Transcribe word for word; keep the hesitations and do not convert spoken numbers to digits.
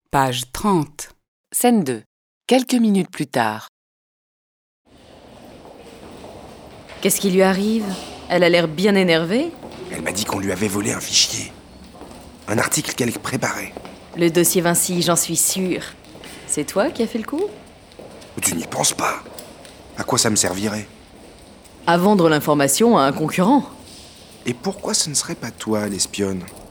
Page trente. Scène deux. Quelques minutes plus tard. Qu'est-ce qui lui arrive? Elle a l'air bien énervée. Elle m'a dit qu'on lui avait volé un fichier. Un article qu'elle préparait. Le dossier Vinci, j'en suis sûre. C'est toi qui as fait le coup? Tu n'y penses pas. À quoi ça me servirait? À vendre l'information à un concurrent. Et pourquoi ce ne serait pas toi, l'espionne?